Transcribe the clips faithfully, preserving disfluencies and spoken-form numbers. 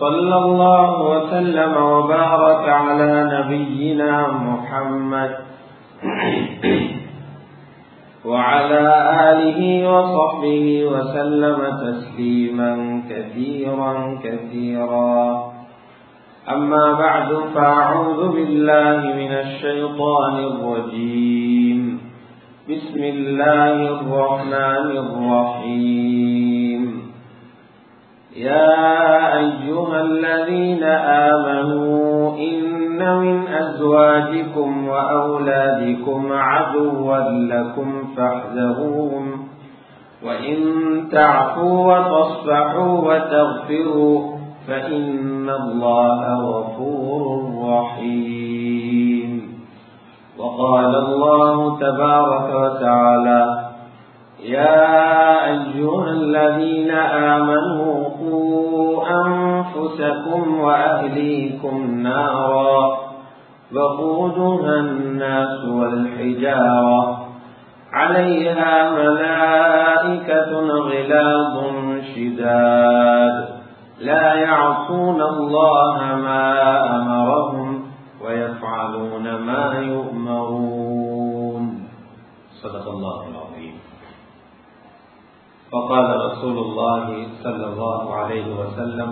صلى الله وسلم وبارك على نبينا محمد وعلى آله وصحبه وسلم تسليما كثيرا كثيرا. أما بعد، فأعوذ بالله من الشيطان الرجيم. بسم الله الرحمن الرحيم. يا أيها الذين آمنوا إن من أزواجكم وأولادكم عدوا لكم فاحذروهم وإن تعفوا وتصفحوا وتغفروا فإن الله غفور رحيم. وقال الله تبارك وتعالى: يا أيها الذين آمنوا قوا أنفسكم وأهليكم نارا وقودها الناس والحجارة عليها ملائكة غلاظ شداد لا يعصون الله ما أمرهم ويفعلون ما يؤمرون. صدق الله العظيم. وقال رسول الله صلى الله عليه وسلم: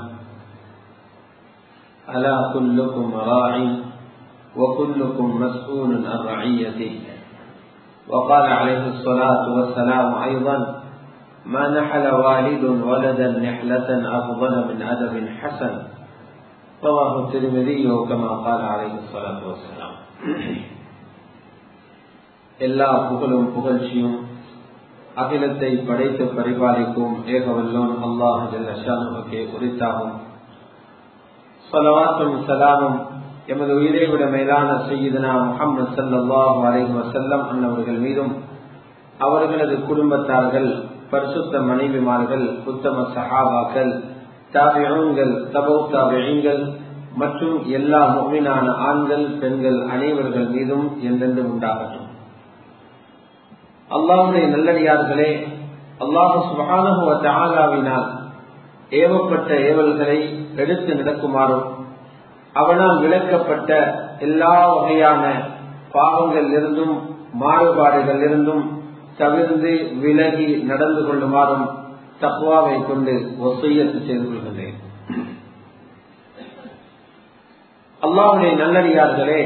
ألا كلكم راع وكلكم مسؤول عن رعيته. وقال عليه الصلاة والسلام أيضا: ما نحل والد ولدا نحلة أفضل من أدب حسن. رواه الترمذي كما قال عليه الصلاة والسلام. எல்லா புகழும் புகழ்ச்சியும் அகிலத்தை படைத்து பரிபாலிக்கும் ஏகவல்லோன் அல்லாஹ் ஜல்ல ஷானுவுக்கே உரித்தாகும். ஸலவாத்தும் ஸலாமும் எமது உயிரை விட மேலான சய்யிதுனா முஹம்மது ஸல்லல்லாஹு அலைஹி வஸல்லம் அன்னவர்கள் மீதும், அவர்களது குடும்பத்தார்கள், பரிசுத்த மனைவிமார்கள், உத்தம சஹாபாக்கள், தாபிஊன்கள், தபவு தாபிஈன்கள் மற்றும் எல்லா முஃமினான ஆண்கள் பெண்கள் அனைவர்கள் மீதும் என்றென்றும் உண்டாகட்டும். அல்லாஹ்வுடைய நல்லடியார்களே, அல்லாஹ் சுப்ஹானஹு வ தஆலாவினால் ஏவப்பட்ட ஏவல்களை எடுத்து நடக்குமாறும், அவனால் விளக்கப்பட்ட எல்லா வகையான பாவங்கள் இருந்தும் மாறுபாடுகள் இருந்தும் தவிர்ந்து விலகி நடந்து கொள்ளுமாறும் தக்வாவை கொண்டு வசியத்து செய்து கொள்கின்றேன். அல்லாஹ்வுடைய நல்லடியார்களே,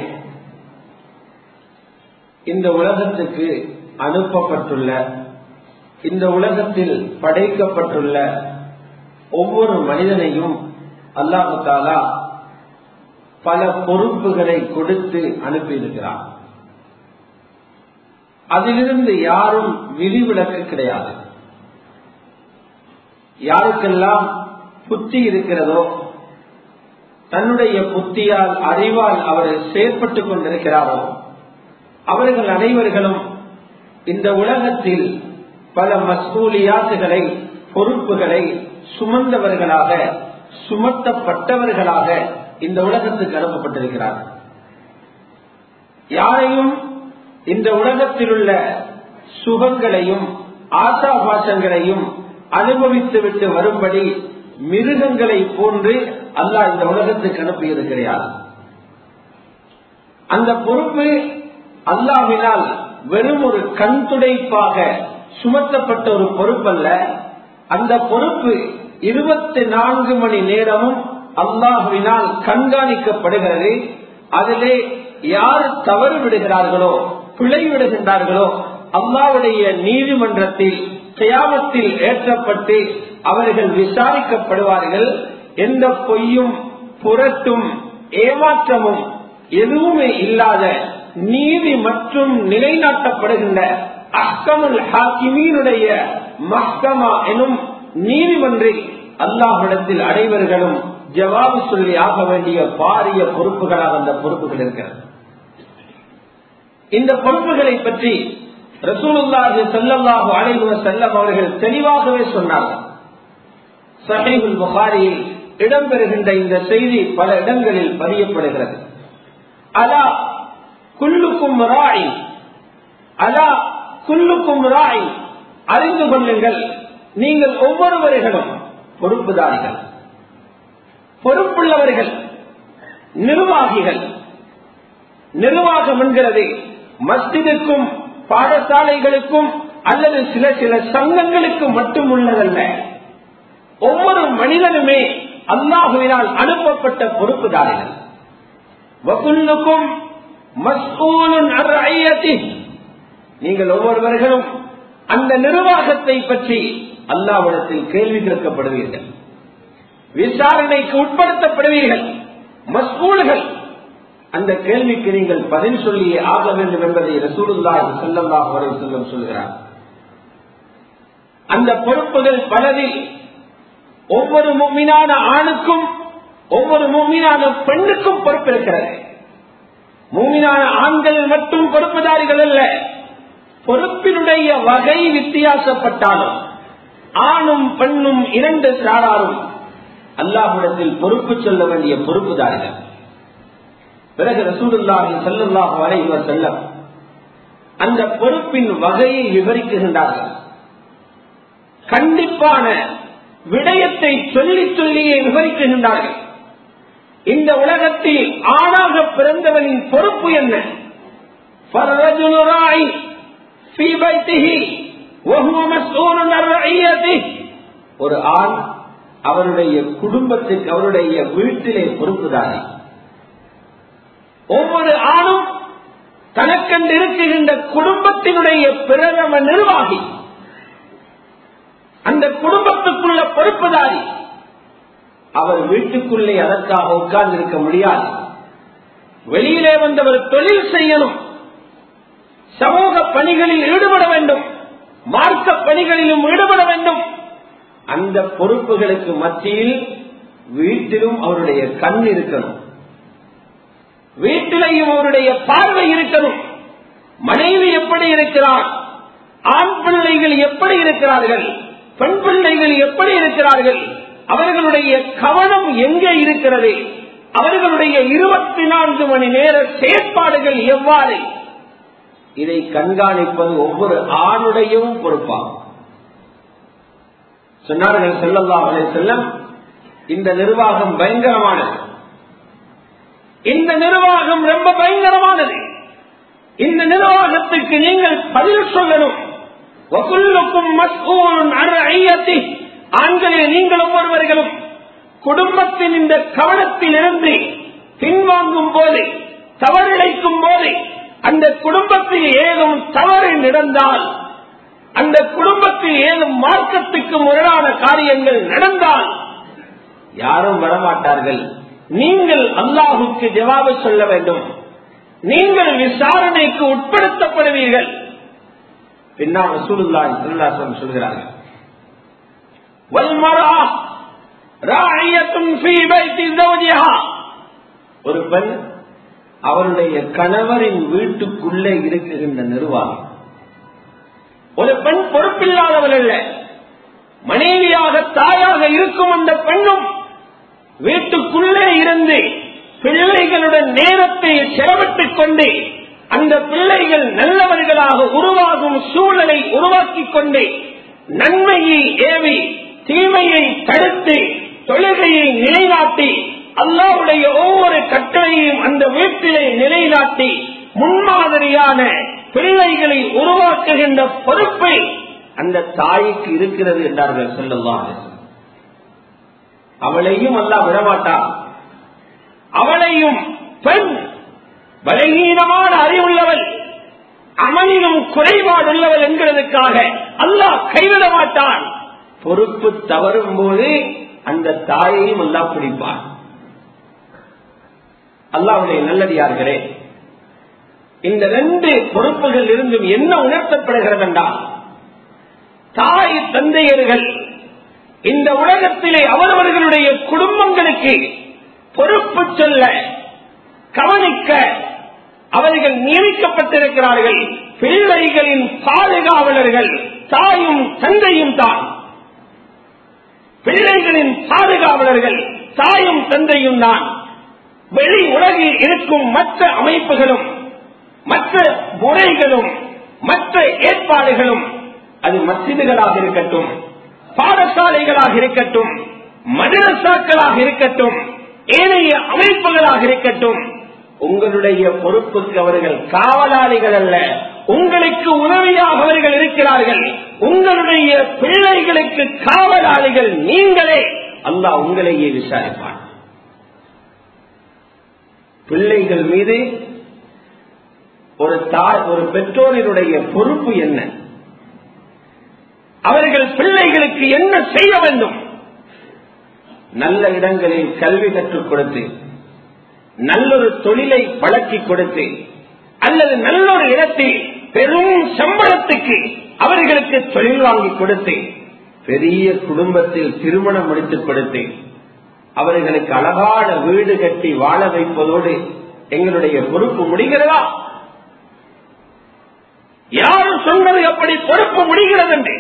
இந்த உலகத்துக்கு அனுப்பப்பட்டுள்ள, இந்த உலகத்தில் படைக்கப்பட்டுள்ள ஒவ்வொரு மனிதனையும் அல்லாஹ் தஆலா பல பொறுப்புகளை கொடுத்து அனுப்பியிருக்கிறார். அதிலிருந்து யாரும் விதிவிலக்கு கிடையாது. யாருக்கெல்லாம் புத்தி இருக்கிறதோ, தன்னுடைய புத்தியால் அறிவால் அவர் செயற்பட்டுக் கொண்டிருக்கிறாரோ, அவர்கள் அனைவர்களும் இந்த உலகத்தில் பல மஸ்ஊலியாத்துகளை, பொறுப்புகளை சுமந்தவர்களாக, சுமத்தப்பட்டவர்களாக இந்த உலகத்துக்கு அனுப்பப்பட்டிருக்கிறார்கள். யாரையும் இந்த உலகத்தில் உள்ள சுகங்களையும் ஆசாபாசங்களையும் அனுபவித்துவிட்டு வரும்படி மிருகங்களை போன்று அல்லாஹ் இந்த உலகத்துக்கு அனுப்பியிருக்கிறார். அந்த பொறுப்பு அல்லாஹ்வினால் வெறும் ஒரு கண் துடைப்பாக சுமத்தப்பட்ட ஒரு பொறுப்பல்ல. அந்த பொறுப்பு இருபத்தி நான்கு மணி நேரமும் அல்லாஹ்வினால் கண்காணிக்கப்படுகிறது. அதிலே யார் தவறு விடுகிறார்களோ, பிழை விடுகின்றார்களோ, அல்லாஹ்வுடைய நீதிமன்றத்தில் கியாமத்தில் ஏற்றப்பட்டு அவர்கள் விசாரிக்கப்படுவார்கள். எந்த பொய்யும் புரட்டும் ஏமாற்றமும் எதுவுமே இல்லாத நீதி மற்றும் நிலைநாட்டப்படுகின்ற அஹ்கமுல் ஹாக்கிமீனுடைய மஹ்கமா எனும் நீதிமன்றில் அல்லாஹ்விடத்தில் அனைவர்களும் ஜவாபு சொல்லி ஆக வேண்டிய பாரிய பொறுப்புகளாக அந்த பொறுப்புகள் இருக்கிறது. இந்த பொறுப்புகளை பற்றி ரசூலுல்லாஹி ஸல்லல்லாஹு அலைஹி வஸல்லம் அவர்கள் தெளிவாகவே சொன்னார்கள். ஸஹீஹுல் புகாரியில் இடம்பெறுகின்ற இந்த செய்தி பல இடங்களில் பதியப்படுகிறது. அலா குல்லுக்கும் ராஇ, அலா குல்லுக்கும் ராஇ, அறிந்து கொள்ளுங்கள், நீங்கள் ஒவ்வொருவர்களும் பொறுப்புதாரிகள். பொறுப்புள்ளவர்கள், நிர்வாகிகள். நிர்வாகம் என்கிறது மஸ்ஜிதுக்கும் பாடசாலைகளுக்கும் அல்லது சில சில சங்கங்களுக்கு மட்டும் உள்ளதல்ல. ஒவ்வொரு மனிதனுமே அல்லாஹுவினால் அனுப்பப்பட்ட பொறுப்புதாரிகள். வகுல்லுக்கும் மஸ்ஊலுன் அன் ரஅய்யத்திஹி, நீங்கள் ஒவ்வொருவர்களும் அந்த நிர்வாகத்தை பற்றி அல்லாஹ்விடத்தில் கேள்வி கேட்கப்படுவீர்கள், விசாரணைக்கு உட்படுத்தப்படுவீர்கள். மஸ்ஊல்கள், அந்த கேள்விக்கு நீங்கள் பதில் சொல்லியே ஆக வேண்டும் என்பதை ரசூலுல்லாஹி ஸல்லல்லாஹு அலைஹி வஸல்லம் சொல்கிறார். அந்த பொறுப்புகள் பலதில் ஒவ்வொரு முஃமினான ஆணுக்கும் ஒவ்வொரு முஃமினான பெண்ணுக்கும் பொறுப்பு இருக்கிறது. முஃமினான ஆண்கள் மட்டும் பொறுப்புதாரிகள் அல்ல, பொறுப்பினுடைய வகை வித்தியாசப்பட்டாலும் ஆணும் பெண்ணும் இரண்டு சாராரும் அல்லாஹ்விடத்தில் பொறுப்பு சொல்ல வேண்டிய பொறுப்புதாரிகள். பிறகு ரசூலுல்லாஹி ஸல்லல்லாஹு அலைஹி வஸல்லம் அந்த பொறுப்பின் வகையை விவரிக்கின்றார்கள். கண்டிப்பான விடயத்தை சொல்லி சொல்லியே விவரிக்கின்றார்கள். இந்த உலகத்தில் ஆணாக பிறந்தவனின் பொறுப்பு என்ன? ஃபர்ரஜுலு ராஇ ஃபீ பைத்திஹி வ ஹுவ மஸ்ஊலுன் அன் ரஅய்யத்திஹி. ஒரு ஆண் அவருடைய குடும்பத்துக்கு, அவருடைய வீட்டிலே பொறுப்புதாரி. ஒவ்வொரு ஆணும் தனக்கென்று இருக்குகின்ற குடும்பத்தினுடைய பிரதம நிர்வாகி, அந்த குடும்பத்துக்குள்ள பொறுப்புதாரி. அவர் வீட்டுக்குள்ளே அதற்காக உட்கார்ந்து இருக்க முடியாது. வெளியிலே வந்தவர் தொழில் செய்யணும், சமூக பணிகளில் ஈடுபட வேண்டும், மார்க்க பணிகளிலும் ஈடுபட வேண்டும். அந்த பொறுப்புகளுக்கு மத்தியில் வீட்டிலும் அவருடைய கண் இருக்கணும், வீட்டிலையும் அவருடைய பார்வை இருக்கணும். மனைவி எப்படி இருக்கிறார், ஆண் பிள்ளைகள் எப்படி இருக்கிறார்கள், பெண் பிள்ளைகள் எப்படி இருக்கிறார்கள், அவர்களுடைய கவனம் எங்கே இருக்கிறது, அவர்களுடைய இருபத்தி நான்கு மணி நேர செயற்பாடுகள் எவ்வாறு, இதை கண்காணிப்பது ஒவ்வொரு ஆணுடையும் பொறுப்பாகும். சொன்னார்கள் ஸல்லல்லாஹு அலைஹி வஸல்லம், இந்த நிர்வாகம் பயங்கரமானது, இந்த நிர்வாகம் ரொம்ப பயங்கரமானது. இந்த நிர்வாகத்துக்கு நீங்கள் பதில் சொல்லணும். வகுல்லுக்கும் மஸ்ஊலுன் அன் ரஅய்யத்திஹி. ஆண்களே, நீங்கள் ஒவ்வொருவர்களும் குடும்பத்தின் இந்த கவனத்தில் இருந்து பின்வாங்கும் போது, தவறிழைக்கும் போது, அந்த குடும்பத்தில் ஏதும் தவறு நடந்தால், அந்த குடும்பத்தில் ஏதும் மார்க்கத்துக்கு முரணான காரியங்கள் நடந்தால் யாரும் வரமாட்டார்கள். நீங்கள் அல்லாஹுக்கு ஜவாபு சொல்ல வேண்டும், நீங்கள் விசாரணைக்கு உட்படுத்தப்படுவீர்கள். பின்னால் ரசூலுல்லாஹி ஸல்லல்லாஹு அலைஹி வஸல்லம் சொல்கிறார்கள், வல்மர்அ ராஇயத்துன் ஃபீ பைத்தி ஸௌஜிஹா. ஒரு பெண் அவருடைய கணவரின் வீட்டுக்குள்ளே இருக்குகின்ற நிர்வாகம். ஒரு பெண் பொறுப்பில்லாதவள் அல்ல, மனைவியாக தாயாக இருக்கும் அந்த பெண்ணும் வீட்டுக்குள்ளே இருந்து பிள்ளைகளுடன் நேரத்தை செலவிட்டுக் கொண்டு அந்த பிள்ளைகள் நல்லவர்களாக உருவாகும் சூழலை உருவாக்கிக் கொண்டு நன்மையை ஏவி தீமையை தடுத்து தொழுகையை நிலைநாட்டி அல்லாஹ்வுடைய ஒவ்வொரு கட்டளையையும் அந்த வீட்டிலே நிலைநாட்டி முன்மாதிரியான பிள்ளைகளை உருவாக்குகின்ற பொறுப்பை அந்த தாய்க்கு இருக்கிறது என்றார்கள் ஸல்லல்லாஹு அலைஹி வஸல்லம். அவளையும் அல்லாஹ் விடமாட்டான். அவளையும் பெண் பலகீனமான அறிவுள்ளவள், அமலிலும் குறைபாடுள்ளவள் என்கிறதுக்காக அல்லாஹ் கைவிட மாட்டான். பொறுப்பு தவறும் போது அந்த தாயையும் அல்லாஹ் பிடிப்பான். அல்லாஹ்வுடைய நல்லடியார்களே, இந்த ரெண்டு பொறுப்புகள் இருந்தும் என்ன உணர்த்தப்படுகிறது என்றால், தாய் தந்தையர்கள் இந்த உலகத்திலே அவரவர்களுடைய குடும்பங்களுக்கு பொறுப்பு சொல்ல, கவனிக்க அவர்கள் நியமிக்கப்பட்டிருக்கிறார்கள். பிள்ளைகளின் பாதுகாவலர்கள் தாயும் தந்தையும் தான். பிள்ளைகளின் பாதுகாவலர்கள் தாயும் தந்தையும் தான். வெளி உலகில் இருக்கும் மற்ற அமைப்புகளும் மற்ற முறைகளும் மற்ற ஏற்பாடுகளும், அது மஸ்ஜிதுகளாக இருக்கட்டும், பாடசாலைகளாக இருக்கட்டும், மதரசாக்களாக இருக்கட்டும், ஏனைய அமைப்புகளாக இருக்கட்டும், உங்களுடைய பொறுப்புக்கு அவர்கள் காவலாளிகள் அல்ல, உங்களுக்கு உதவியாக அவர்கள் இருக்கிறார்கள். உங்களுடைய பிள்ளைகளுக்கு காவலாளிகள் நீங்களே. அல்லாஹ் உங்களையே விசாரிப்பான். பிள்ளைகள் மீது ஒரு தாய் ஒரு பெற்றோரினுடைய பொறுப்பு என்ன? அவர்கள் பிள்ளைகளுக்கு என்ன செய்ய வேண்டும்? நல்ல இடங்களில் கல்வி கற்றுக் கொடுத்து, நல்லொரு தொழிலை வளர்ச்சி கொடுத்து, அல்லது நல்லொரு இடத்தில் பெரும் சம்பளத்துக்கு அவர்களுக்கு தொழில் வாங்கி கொடுத்து, பெரிய குடும்பத்தில் திருமணம் முடித்துக் கொடுத்து, அவர்களுக்கு அழகான வீடு கட்டி வாழ வைப்பதோடு எங்களுடைய பொறுப்பு முடிகிறதா? யாரு சொன்னது அப்படி பொறுப்பு முடிகிறது என்று?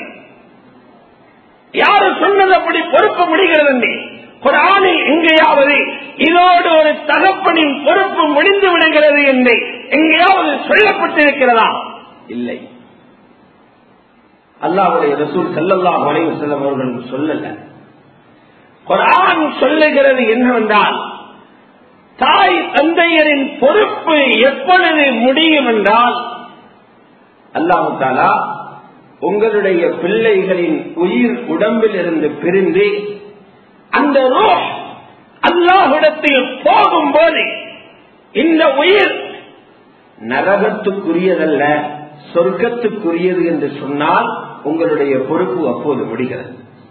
யாரு சொன்னது அப்படி பொறுப்பு முடிகிறது என்று? குர்ஆனில் எங்கேயாவது இதோடு ஒரு தகப்பனின் பொறுப்பு முடிந்து விடுகிறது என்று எங்கேயாவது சொல்லப்பட்டிருக்கிறதா? இல்லை. அல்லாஹ்வுடைய ரசூல் ஸல்லல்லாஹு அலைஹி வஸல்லம் அவர்கள் சொல்லல. குர்ஆன் சொல்லுகிறது என்னவென்றால், தாய் தந்தையரின் பொறுப்பு எப்பொழுது முடியும் என்றால், அல்லாஹ் தஆலா உங்களுடைய பிள்ளைகளின் உயிர் உடம்பில் இருந்து பிரிந்து அந்த ரூஹ் அல்லாஹ்விடத்தில் போகும்போது இந்த உயிர் நரகத்துக்குரியதல்ல சொர்க்கத்துக்குரியது என்று சொன்னால் உங்களுடைய பொறுப்பு அப்போது முடிகிறது.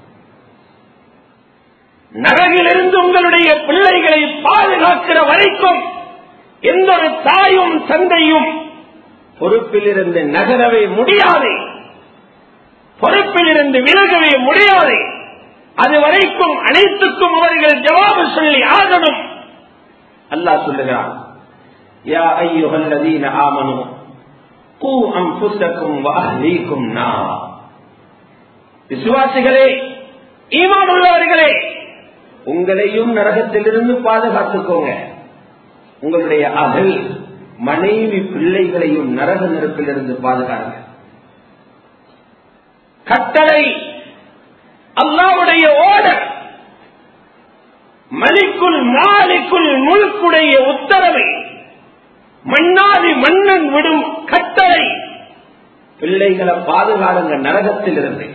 நரகிலிருந்து உங்களுடைய பிள்ளைகளை பாதுகாக்கிற வரைக்கும் எந்த ஒரு தாயும் தந்தையும் பொறுப்பில் இருந்து நகரவே முடியாது, பொறுப்பில் இருந்து விலகவே முடியாது. அது வரைக்கும் அனைத்துக்கும் அவர்கள் ஜவாபு சொல்லி ஆகணும். அல்லாஹ் சொல்லுகிறான், யா அய்யுஹல்லதீன ஆமனூ கூ அன்ஃபுஸக்கும் வ அஹ்லீக்கும் நார். விசுவாசிகளே, ஈமான் உள்ளவர்களே, உங்களையும் நரகத்திலிருந்து பாதுகாத்துக்கோங்க, உங்களுடைய அகல் மனைவி பிள்ளைகளையும் நரக நெருப்பிலிருந்து பாதுகாருங்க. கட்டளை, அல்லாஹ்வுடைய ஓர்டர், மலிக்குல் மாலிக்குல் முல்குடைய உத்தரவை, மன்னாதி மன்னன் விடும் கட்டளை. பிள்ளைகளை பாதுகாருங்க நரகத்தில் இருந்து.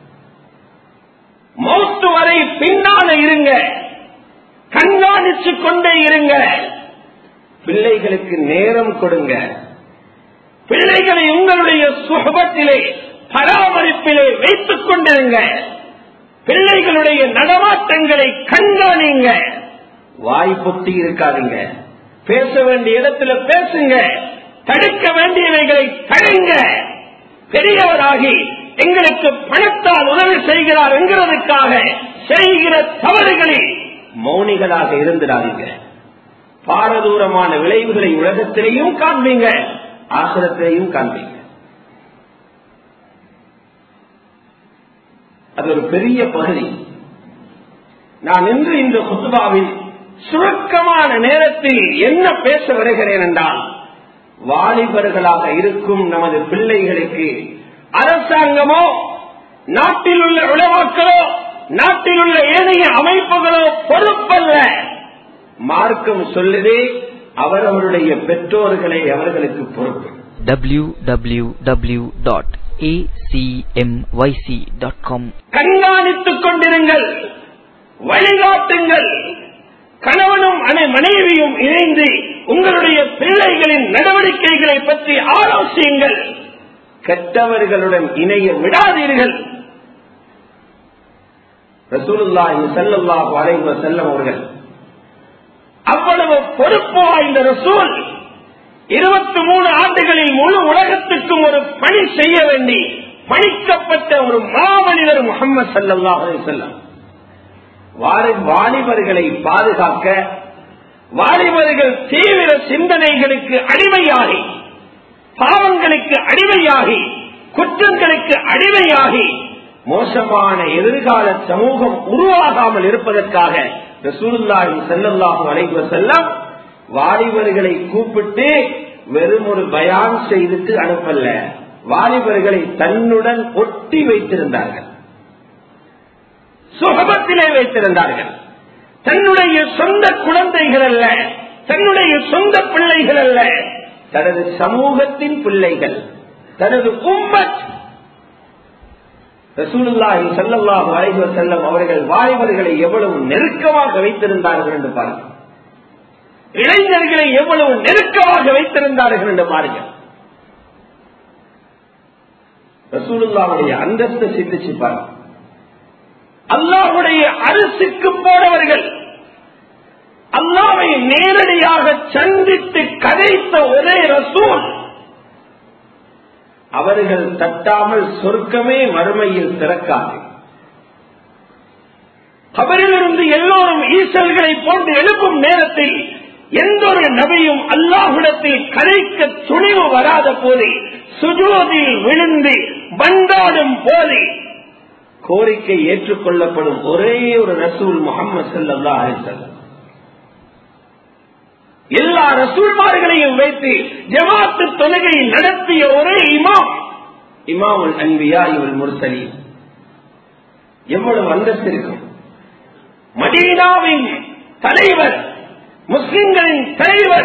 மௌத்து வரை பின்னால இருங்க, கண்காணித்துக் கொண்டே இருங்க. பிள்ளைகளுக்கு நேரம் கொடுங்க. பிள்ளைகளை உங்களுடைய சுகபத்திலே பராமரிப்பிலே வைத்துக் கொண்டிருங்க. பிள்ளைகளுடைய நடமாட்டங்களை கண்காணிங்க. வாய் பொத்தி இருக்காதீங்க. பேச வேண்டிய இடத்துல பேசுங்க, தடுக்க வேண்டியவைகளை தடுங்க. பெரியவராகி எங்களுக்கு பணத்தால் உதவி செய்கிறார் என்கிறதுக்காக செய்கிற தவறுகளில் மௌனிகளாக இருந்திடாதீங்க. பாரதூரமான விளைவுகளை உலகத்திலேயும் காண்பீங்க, ஆசிரத்திலேயும் காண்பீங்க. அது ஒரு பெரிய பகுதி. நான் இன்று இந்த குத்பாவில் சுருக்கமான நேரத்தில் என்ன பேச வருகிறேன் என்றால், வாலிபர்களாக இருக்கும் நமது பிள்ளைகளுக்கு அரசாங்கமோ, நாட்டில் உள்ள உலமாக்களோ, நாட்டில் உள்ள ஏனைய அமைப்புகளோ பொறுப்பல்ல. மார்க்கம் சொல்லுதே அவரவருடைய பெற்றோர்களை அவர்களுக்கு பொறுப்பு. W W W dot A C M Y C dot com. கண்காணித்துக் கொண்டிருங்கள், வழிகாட்டுங்கள். கணவனும் மனைவியும் இணைந்து உங்களுடைய பிள்ளைகளின் நடவடிக்கைகளை பற்றி ஆலோசியுங்கள். கெட்டவர்களுடன் இணைய விடாதீர்கள். ரசூலுல்லாஹி ஸல்லல்லாஹு அலைஹி வஸல்லம் அவர்கள் அவ்வளவு பொறுப்பு வாய்ந்த ரசூல் இருபத்தி மூணு ஆண்டுகளில் முழு உலகத்துக்கும் ஒரு பணி செய்ய வேண்டி பணிக்கப்பட்ட ஒரு மாமனிதர் முஹம்மது ஸல்லல்லாஹு அலைஹி வஸல்லம். வாலிபர்களை பாதுகாக்க, வாலிபர்கள் தீவிர சிந்தனைகளுக்கு அடிமையாகி, பாவங்களுக்கு அடிமையாகி, குற்றங்களுக்கு அடிமையாகி மோசமான எதிர்கால சமூகம் உருவாகாமல் இருப்பதற்காக ரசூலுல்லாஹி ஸல்லல்லாஹு அலைஹி வஸல்லம் வாலிபர்களை கூப்பிட்டு வெறும் ஒரு பயான் செய்துட்டு அனுப்பல்ல, வாலிபர்களை தன்னுடன் ஒட்டி வைத்திருந்தார்கள், சுகபத்திலே வைத்திருந்தார்கள். தன்னுடைய சொந்த குல பிள்ளைகள் அல்ல, தன்னுடைய சொந்த பிள்ளைகள் அல்ல, தனது சமூகத்தின் பிள்ளைகள், தனது உம்மத். ரசூலுல்லாஹி ஸல்லல்லாஹு அலைஹி வஸல்லம் அவர்கள் வாலிபர்களை எவ்வளவு நெருக்கமாக வைத்திருந்தார்கள் என்று பாருங்கள், இளைஞர்களை எவ்வளவு நெருக்கமாக வைத்திருந்தார்கள் என்று பாருங்கள். ரசூலுல்லாஹுடைய அந்தஸ்தை சிந்திச்சு பாருங்கள். அல்லாஹ்வுடைய அரசுக்கு போனவர்கள், அல்லாஹ்வை நேரடியாக சந்தித்து கதைத்த ஒரே ரசூல், அவர்கள் தட்டாமல் சொர்க்கமே மறுமையில் திறக்காது. கபரிலிருந்து எல்லோரும் ஈசல்களை போன்று எழுப்பும் நேரத்தில் எந்த ஒரு நபியும் அல்லாஹ்விடத்தில் கதைக்க துணிவு வராத போது, சுஜூதில் விழுந்து பண்டாடும் போது கோரிக்கை ஏற்றுக்கொள்ளப்படும் ஒரே ஒரு ரசூல் முஹம்மது ஸல்லல்லாஹு அலைஹி வஸல்லம். எல்லா ரசூல்மார்களையும் வைத்து ஜமாத்து தொழுகை நடத்திய ஒரே இமாம் இமாமுல் அன்பியா வல் முர்சலீன். எவ்வளவு அந்தஸ்து இருக்கும்! மதீனாவின் தலைவர், முஸ்லிம்களின் தலைவர்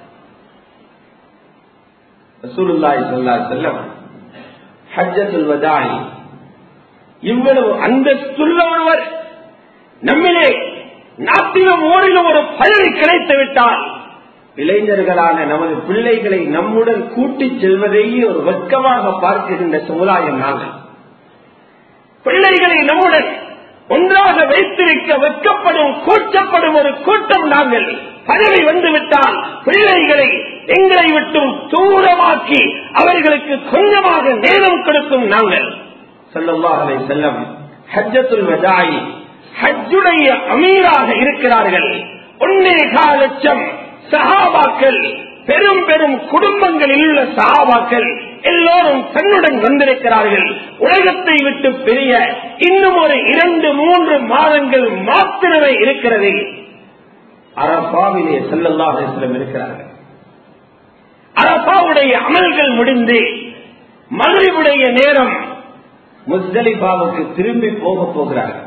ரசூலுல்லாஹி ஸல்லல்லாஹு அலைஹி வஸல்லம் ஹஜ்ஜத்துல் வதாஇ இவ்வளவு அந்தஸ்துள்ள ஒருவர் நம்மிலே நாட்டிலும் ஊரிலும் ஒரு பதவி கிடைத்து விட்டால், இளைஞர்களான நமது பிள்ளைகளை நம்முடன் கூட்டிச் செல்வதையே ஒரு வெட்கமாக பார்க்கின்ற சமுதாயம் நாங்கள். பிள்ளைகளை நம்முடன் ஒன்றாக வைத்திருக்க வெட்கப்படும், கூச்சப்படும் ஒரு கூட்டம் நாங்கள். பதவி வந்துவிட்டால் பிள்ளைகளை எங்களை விட்டும் தூரமாக்கி அவர்களுக்கு கொஞ்சமாக நேரம் கொடுக்கும் நாங்கள். ஸல்லல்லாஹு அலைஹி வஸல்லம் ஹஜ்ஜத்துல் வதாஇ ஹஜ்ஜுடைய அமீராக இருக்கிறார்கள். ஒன்னே கால் லட்சம் சஹாபாக்கள், பெரும் பெரும் குடும்பங்களில் உள்ள சஹாபாக்கள் எல்லோரும் தன்னுடன் வந்திருக்கிறார்கள். உலகத்தை விட்டு பெரிய இன்னும் ஒரு இரண்டு மூன்று மாதங்கள் மாத்திரமே இருக்கிறது. அரபாவிலே ஸல்லல்லாஹு அலைஹி வஸல்லம் இருக்கிறார்கள். அரபாவுடைய அமல்கள் முடிந்து மக்ரிபுடைய நேரம் முஸ்தலிஃபாவுக்கு திரும்பி போக போகிறார்கள்.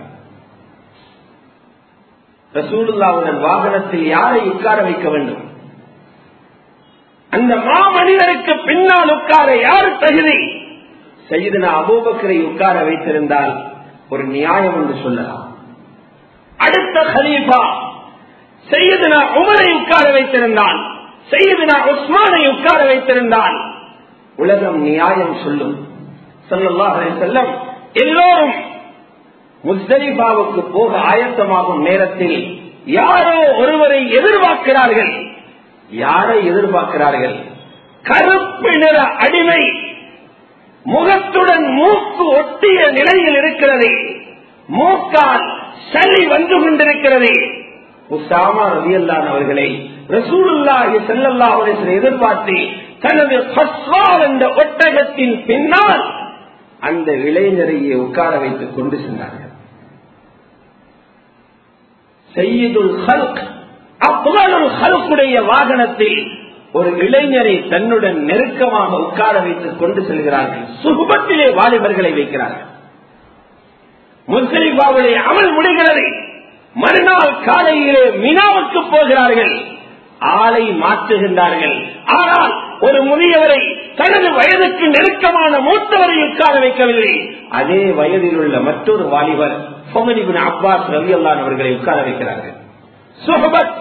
ரசூலுல்லாஹ்வுடன் வாகனத்தில் யாரை உட்கார வைக்க வேண்டும்? அந்த மாமனிதருக்கு பின்னால் உட்கார யார் தகுதி? சய்யிதுனா அபூபக்கரை உட்கார வைத்திருந்தால் ஒரு நியாயம் என்று சொல்லலாம். அடுத்த கலீஃபா சய்யிதுனா உமரை உட்கார வைத்திருந்தால், சய்யிதுனா உஸ்மானை உட்கார வைத்திருந்தால் உலகம் நியாயம் சொல்லும். ஸல்லல்லாஹு அலைஹி வஸல்லம் எல்லோரும் முஸ்தலிஃபாவுக்கு போக ஆயத்தமாகும் நேரத்தில் யாரோ ஒருவரை எதிர்பார்க்கிறார்கள். யாரை எதிர்பார்க்கிறார்கள்? கருப்பு நிற அடிமை, முகத்துடன் மூக்கு ஒட்டிய நிலையில் இருக்கிறது, மூக்கால் சளி வந்து கொண்டிருக்கிறது. உஸாமா ரலியல்லாஹு அவர்களை ரசூலுல்லாஹி ஸல்லல்லாஹு அலைஹி வஸல்லம் எதிர்பார்த்து தனது கஸ்வால் என்ற ஒட்டகத்தின் பின்னால் அந்த இளைஞரையே உட்கார வைத்துக் கொண்டு சென்றார்கள். சய்யிதுல் ஹல்க், அஃதலுல் ஹல்குடைய வாகனத்தில் ஒரு இளைஞரை தன்னுடன் நெருக்கமாக உட்கார வைத்துக் கொண்டு செல்கிறார்கள். சுஹபத்திலே வாலிபர்களை வைக்கிறார்கள். முஸ்தலிஃபாவுடைய அமல் முடிகிறது. மறுநாள் காலையிலே மினாவுக்கு போகிறார்கள். ஆளை மாற்றுகின்றார்கள். ஆனால் ஒரு முதியவரை, தனது வயதுக்கு நெருக்கமான மூத்தவரை உட்கார வைக்கவில்லை. அதே வயதில் உள்ள மற்றொரு வாலிபர் ஃபதுல் இப்னு அப்பாஸ் ரலியல்லாஹு அன்ஹு அவர்களை உட்கார வைக்கிறார்கள். சுஹபத்,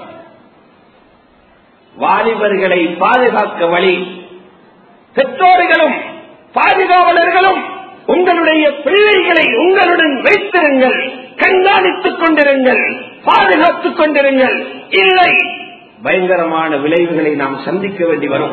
வாலிபர்களை பாதுகாக்க வழி. பெற்றோர்களும் பாதுகாவலர்களும் உங்களுடைய பிள்ளைகளை உங்களுடன் வைத்திருங்கள், கண்காணித்துக் கொண்டிருங்கள், பாதுகாத்துக் கொண்டிருங்கள். இல்லை, பயங்கரமான விளைவுகளை நாம் சந்திக்க வேண்டி வரும்.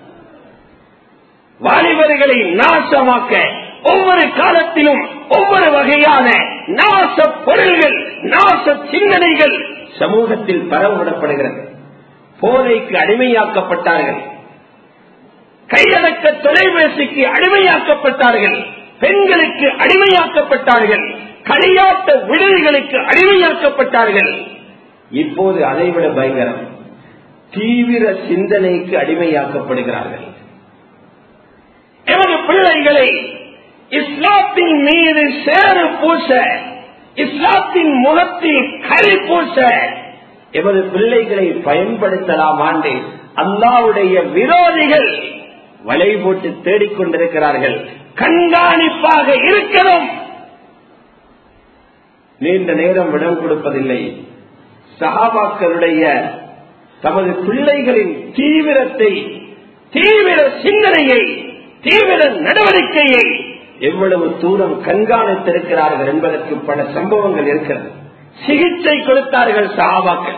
வாலிபர்களை நாசமாக்க ஒவ்வொரு காலத்திலும் ஒவ்வொரு வகையான நாச பொருள்கள், நாச சிந்தனைகள் சமூகத்தில் பரவவிடப்படுகிறது. போதைக்கு அடிமையாக்கப்பட்டார்கள், கையடக்க தொலைபேசிக்கு அடிமையாக்கப்பட்டார்கள், பெண்களுக்கு அடிமையாக்கப்பட்டார்கள், களியாட்ட விடுதிகளுக்கு அடிமையாக்கப்பட்டார்கள். இப்போது அதைவிட பயங்கரம், தீவிர சிந்தனைக்கு அடிமையாக்கப்படுகிறார்கள். எமது பிள்ளைகளை இஸ்லாத்தின் மீது சேறு பூச, இஸ்லாத்தின் முகத்தில் கரி பூச எமது பிள்ளைகளை பயன்படுத்தலாம் ஆண்டு அல்லாஹ்வுடைய விரோதிகள் வலை போட்டு தேடிக்கொண்டிருக்கிறார்கள். கண்காணிப்பாக இருக்கிறோம். நீண்ட நேரம் இடம் கொடுப்பதில்லை. சஹாபாக்களுடைய தமது பிள்ளைகளின் தீவிரத்தை, தீவிர சிந்தனையை, தீவிர நடவடிக்கையை எவ்வளவு தூரம் கண்காணித்திருக்கிறார்கள் என்பதற்கு பல சம்பவங்கள் இருக்கிறது. சிகிச்சை கொடுத்தார்கள் சஹாபாக்கள்.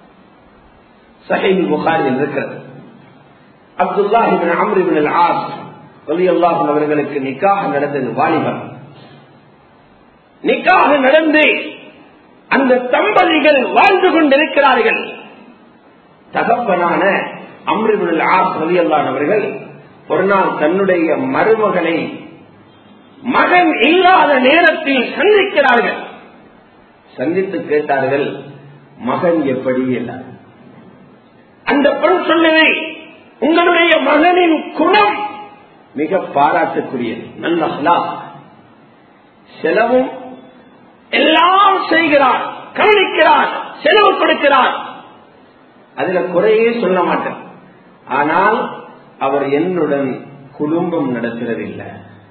சஹீஹ் புகாரியில் இருக்கிறது. அப்துல்லாஹ் இப்னு அம்ர் இப்னு அல்-ஆஸ் ரலியல்லாஹு அன்ஹு அவர்களுக்கு நிக்காஹ் நடந்தது. வாலிபர் நிக்காஹ் நடந்து அந்த தம்பதிகள் வாழ்ந்து கொண்டிருக்கிறார்கள். தகப்பனான அம்ர் இப்னு அல்-ஆஸ் ரலியல்லாஹு அன்ஹு அவர்கள் ஒரு நாள் தன்னுடைய மருமகளை மகன் இல்லாத நேரத்தில் சந்திக்கிறார்கள். சந்தித்து கேட்டார்கள், மகன் எப்படி என்றார். அந்த பெண் சொன்னதை, உங்களுடைய மகனின் குணம் மிக பாராட்டுக்குரியது, நல்ல அஹ்லாக், செலவும் எல்லாம் செய்கிறார், கவனிக்கிறார், செலவு கொடுக்கிறார், அதுல குறையே சொல்ல மாட்டேன். ஆனால் அவர் என்னுடன் குடும்பம் நடத்துறதில்லை,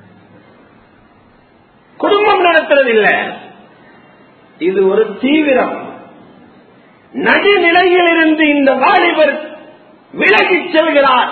குடும்பம் நடத்துறதில்லை. இது ஒரு தீவிரம். நடுநிலையில் இருந்து இந்த வாலிபர் விலகிச் செல்கிறார்.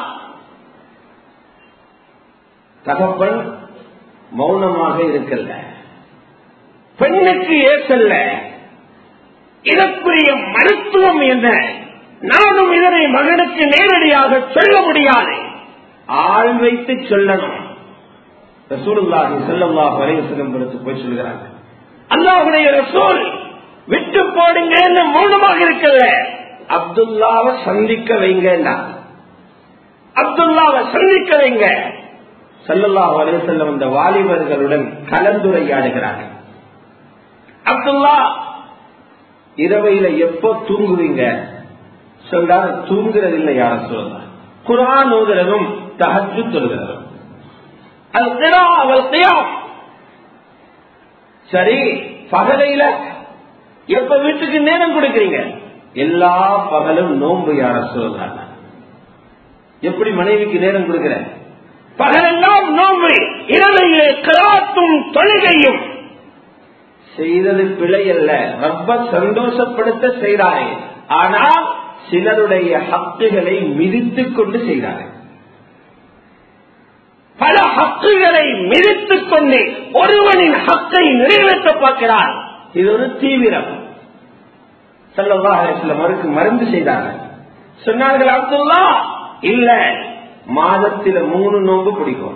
தகப்பன் மௌனமாக இருக்கல்ல, பெண்ணுக்கு ஏற்கல்ல. இதற்குரிய மருத்துவம் என்ன? நானும் இதனை மகனுக்கு நேரடியாக சொல்ல முடியாது, ஆள் வைத்து சொல்லணும். ரசூலுல்லாஹி ஸல்லல்லாஹு அலைஹி வஸல்லம் போய் சொல்கிறார்கள், அல்லாஹ்வுடைய ரசூல் விட்டு போடுங்க என்று மௌனமாக இருக்கல, அப்துல்லாவை சந்திக்க வைங்க, அப்துல்லாவை சந்திக்க வைங்க. ஸல்லல்லாஹு அலைஹி வஸல்லம் அந்த வாலிபர்களுடன் கலந்துரையாடுகிறார்கள். அப்துல்லா, இரவையில எப்போ தூங்குவீங்க? சொல்றாரு, தூங்குறதில்லை யார சொல்லலாம், குர்ஆன் ஓதுறதும் தஹஜ்ஜுத் தொழுகிறதும். அல் கிரா வல் கியாம். சரி, பகலையில எப்ப வீட்டுக்கு நேரம் கொடுக்கிறீங்க? எல்லா பகலும் நோன்பு யார சொல்லலாம். எப்படி மனைவிக்கு நேரம் கொடுக்கிற? பகலெல்லாம் நோன்பு, இரவையிலே கிராத்தும் தொழுகையும். செய்தது பிழை அல்ல, ரப்ப சந்தோஷப்படுத்த செய்தாரே. ஆனால் சிலருடைய ஹக்குகளை மிதித்துக் கொண்டு செய்தார்கள். பல ஹக்குகளை மிதித்துக் கொண்டு ஒருவனின் ஹக்கை நிறைவேற்ற பார்க்கிறார். இது ஒரு தீவிரம். ஸல்லல்லாஹு அலைஹி வஸல்லம் அவருக்கு மருந்து செய்தார்கள். சொன்னார்கள், அப்துல்லா, இல்ல, மாதத்தில மூணு நோன்பு பிடிக்கும்,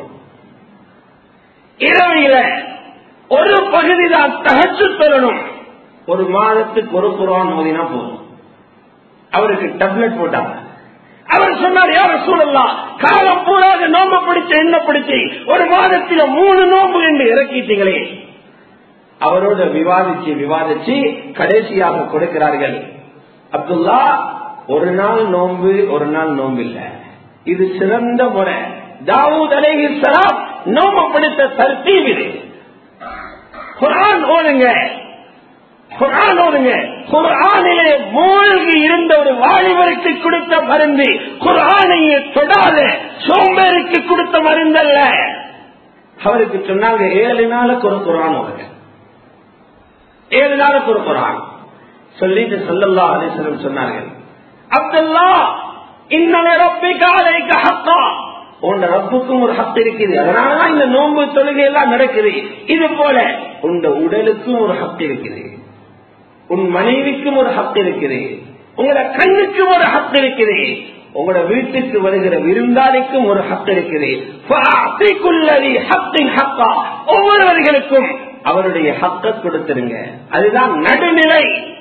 இரவையில ஒரு பகுதி தான் தஹஜ்ஜுத் தொழணும், ஒரு மாதத்துக்கு ஒரு குர்ஆன் ஓதினா போதும். அவருக்கு டேப்லெட் போட்டாங்க. அவர் சொன்னார், யா ரசூலல்லாஹ், காலம் பூராக நோம்பு பிடிச்ச என்ன பிடிச்சி ஒரு மாதத்தில மூணு நோம்பு என்று இறக்கிட்டீங்களே. அவரோட விவாதிச்சு விவாதிச்சு கடைசியாக கொடுக்கிறார்கள், அப்துல்லா, ஒரு நாள் நோன்பு ஒரு நாள் நோன்பு இல்ல, இது சிறந்த முறை. தாவூத் அலைஹிஸ்ஸலாம் நோம்பு பிடித்த தர்த்தீப் இது. குர்ஆன் ஓதுங்க, குர்ஆன் ஓதுங்க. குர்ஆனிலே மூழ்கி இருந்த ஒரு வாலிபருக்கு கொடுத்த மருந்து குர்ஆனையே தொடாத சோம்பேறிக்கு கொடுத்த மருந்தல்ல. அவருக்கு சொன்னாங்க, ஏழு நாளுக்கு ஒரு குர்ஆன் ஓதுங்க, ஏழு நாளுக்கு ஒரு குர்ஆன் சொல்லிட்டு ஸல்லல்லாஹு அலைஹி வஸல்லம் சொன்னார்கள், அப்துல்லா, இன்ன ரப்பிக அலைக ஹக்கா, உன் ரப்புக்கும் ஒரு ஹக் இருக்குது, அதனாலதான் இந்த நோன்பு தொழுகை எல்லாம் நடக்குது. இது போல உன் உடலுக்கும் ஒரு ஹக் இருக்குது, உன் மனைவிக்கும் ஒரு ஹக் இருக்குது, உங்களோட கண்ணுக்கும் ஒரு ஹக் இருக்குது, உங்களோட வீட்டுக்கு வருகிற விருந்தாளிக்கும் ஒரு ஹக் இருக்குது. ஒவ்வொருவர்களுக்கும் அவருடைய ஹக்க கொடுத்துருங்க. அதுதான் நடுநிலை.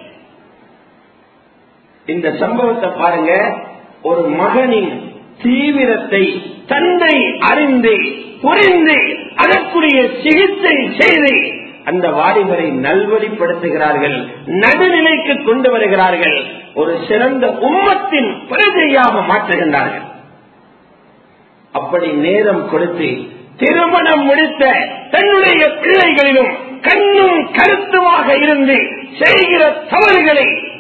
இந்த சம்பவத்தை பாருங்க. ஒரு மகனின் தீவிரத்தை தந்தை அறிந்து புரிந்து அதற்குரிய சிகிச்சை செய்து அந்த வாலிபரை நல்வழிப்படுத்துகிறார்கள், நடுநிலைக்கு கொண்டு வருகிறார்கள், ஒரு சிறந்த உம்மத்தின் பிரஜையாக மாற்றுகின்றார்கள். அப்படி நேரம் கொடுத்து திருமணம் முடித்த தன்னுடைய பிள்ளைகளிலும் கண்ணும் கருத்துமாக இருந்து செய்கிற தவறுகளை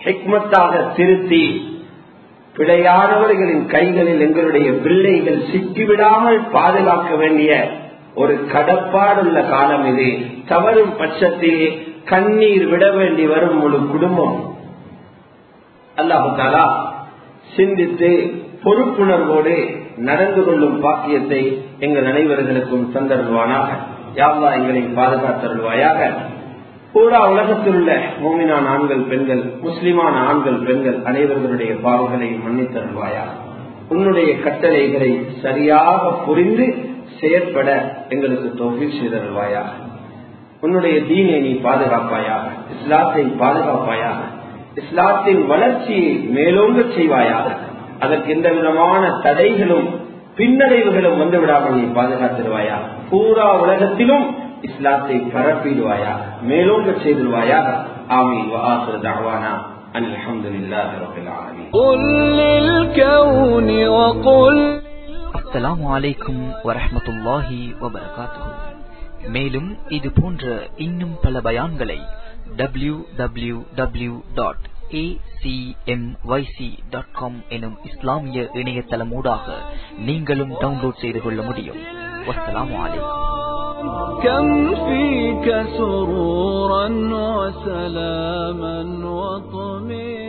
ஹிக்மத்தாக திருத்தி பிழையானவர்களின் கைகளில் எங்களுடைய பிள்ளைகள் சிக்கிவிடாமல் பாதுகாக்க வேண்டிய ஒரு கடப்பாடுள்ள காலம் இது. தவறும் பட்சத்தில் கண்ணீர் விட வேண்டி வரும் முழு குடும்பம். அல்லாஹு தஆலா சிந்தித்து பொறுப்புணர்வோடு நடந்து கொள்ளும் பாக்கியத்தை எங்கள் அனைவர்களுக்கும் தந்தருள்வானாக. யா அல்லாஹ் எங்களை பாதுகாத்தருள்வாயாக. பூரா உலகத்தில் உள்ள மோமினான ஆண்கள் பெண்கள், முஸ்லிமான ஆண்கள் பெண்கள் அனைவர்களுடைய பாவங்களை மன்னித்தருள்வாயாக. உன்னுடைய கட்டளைகளை சரியாக புரிந்து செயற்பட எங்களுக்கு தௌஃபீக் செய்தருள்வாயாக. உன்னுடைய தீனை நீ பாதுகாப்பாயாக, இஸ்லாத்தை பாதுகாப்பாயாக, இஸ்லாத்தின் வளர்ச்சியை மேலோங்க செய்வாயாக. அதற்கு எந்த விதமான தடைகளும் பின்னடைவுகளும் வந்துவிடாமல் நீ பாதுகாத்திருவாயாக. பூரா உலகத்திலும் இஸ்லாத்தை பரப்பிடுவாயாக, மேலோங்க செய்திருவாயாக. ஆமீன். வ ஆகிரு தஅவானா அனில் ஹம்துலில்லாஹி ரப்பில் ஆலமீன். குல் லில் கௌனி வ குல். அஸ்ஸலாமு அலைக்கும் வரஹ்மத்துல்லாஹி வபரகாத்துஹு. மேலும் இது போன்ற இன்னும் பல பயான்களை W W W dot A C M Y C dot com எனும் இஸ்லாமிய இணையதளமூடாக நீங்களும் டவுன்லோட் செய்து கொள்ள முடியும். வஸ்ஸலாமு அலைக்கும். كم فيك سرورا وسلاما وطمئنا